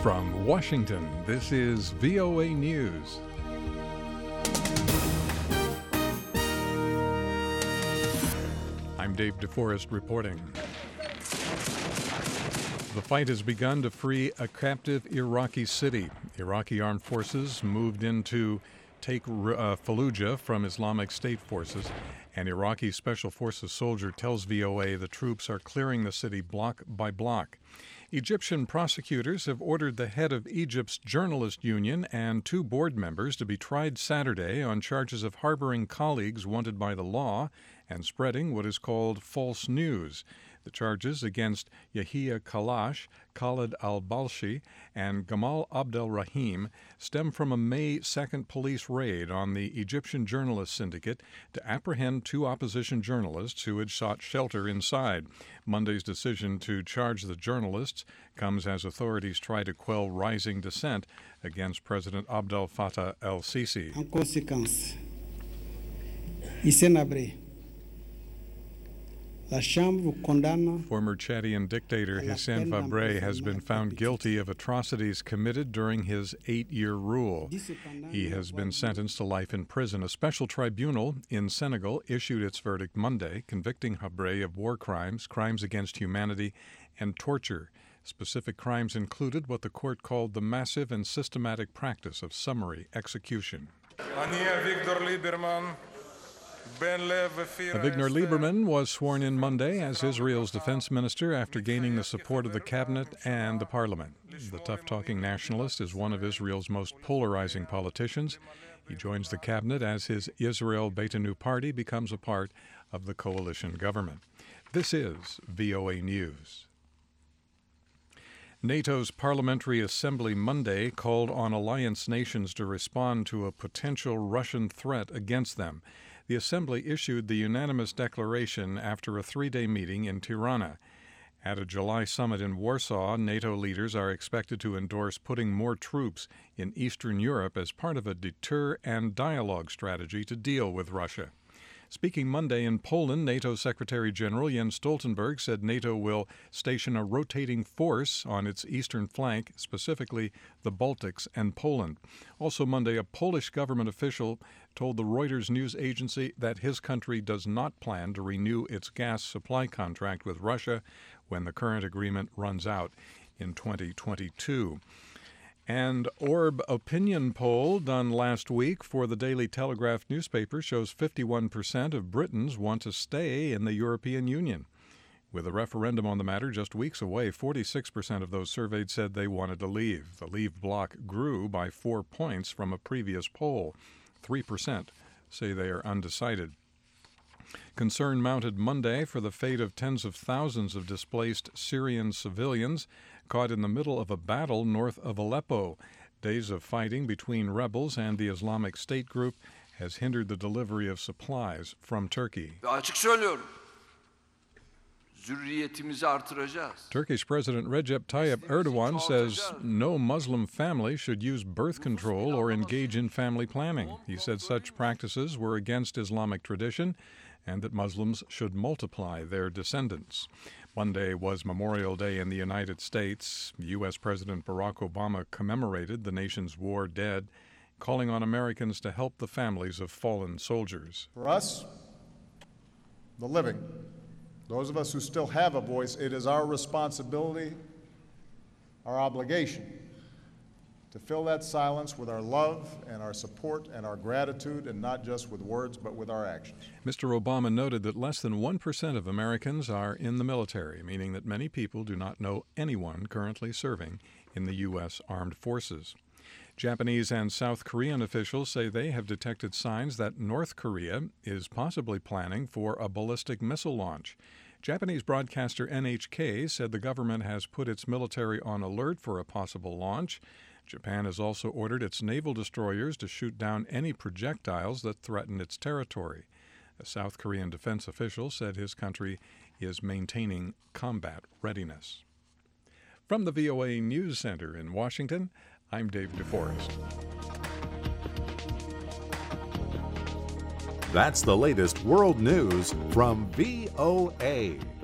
From Washington, this is VOA News. I'm Dave DeForest reporting. The fight has begun to free a captive Iraqi city. Iraqi armed forces moved in to take Fallujah from Islamic State forces. An Iraqi Special Forces soldier tells VOA the troops are clearing the city block by block. Egyptian prosecutors have ordered the head of Egypt's journalist union and 2 board members to be tried Saturday on charges of harboring colleagues wanted by the law and spreading what is called false news. The charges against Yahia Kalash, Khalid al-Balshi, and Gamal Abdel Rahim stem from a May 2nd police raid on the Egyptian journalist syndicate to apprehend 2 opposition journalists who had sought shelter inside. Monday's decision to charge the journalists comes as authorities try to quell rising dissent against President Abdel Fattah el-Sisi. En conséquence, Isenabre, former Chadian dictator Hissène Habré has been found guilty of atrocities committed during his 8-year rule. He has been sentenced to life in prison. A special tribunal in Senegal issued its verdict Monday, convicting Habré of war crimes, crimes against humanity, and torture. Specific crimes included what the court called the massive and systematic practice of summary execution. Avigdor Lieberman was sworn in Monday as Israel's defense minister after gaining the support of the cabinet and the parliament. The tough-talking nationalist is one of Israel's most polarizing politicians. He joins the cabinet as his Israel Beitenu party becomes a part of the coalition government. This is VOA News. NATO's Parliamentary Assembly Monday called on alliance nations to respond to a potential Russian threat against them. The Assembly issued the unanimous declaration after a 3-day meeting in Tirana. At a July summit in Warsaw, NATO leaders are expected to endorse putting more troops in Eastern Europe as part of a deter and dialogue strategy to deal with Russia. Speaking Monday in Poland, NATO Secretary General Jens Stoltenberg said NATO will station a rotating force on its eastern flank, specifically the Baltics and Poland. Also Monday, a Polish government official told the Reuters news agency that his country does not plan to renew its gas supply contract with Russia when the current agreement runs out in 2022. An Orb opinion poll done last week for the Daily Telegraph newspaper shows 51% of Britons want to stay in the European Union. With a referendum on the matter just weeks away, 46% of those surveyed said they wanted to leave. The Leave bloc grew by 4 points from a previous poll. 3% say they are undecided. Concern mounted Monday for the fate of tens of thousands of displaced Syrian civilians caught in the middle of a battle north of Aleppo. Days of fighting between rebels and the Islamic State group has hindered the delivery of supplies from Turkey. Turkish President Recep Tayyip Erdogan says no Muslim family should use birth control or engage in family planning. He said such practices were against Islamic tradition and that Muslims should multiply their descendants. Monday was Memorial Day in the United States. U.S. President Barack Obama commemorated the nation's war dead, calling on Americans to help the families of fallen soldiers. For us, the living, those of us who still have a voice, it is our responsibility, our obligation, to fill that silence with our love and our support and our gratitude, and not just with words, but with our actions. Mr. Obama noted that less than 1% of Americans are in the military, meaning that many people do not know anyone currently serving in the U.S. Armed Forces. Japanese and South Korean officials say they have detected signs that North Korea is possibly planning for a ballistic missile launch. Japanese broadcaster NHK said the government has put its military on alert for a possible launch. Japan has also ordered its naval destroyers to shoot down any projectiles that threaten its territory. A South Korean defense official said his country is maintaining combat readiness. From the VOA News Center in Washington, I'm Dave DeForest. That's the latest world news from VOA.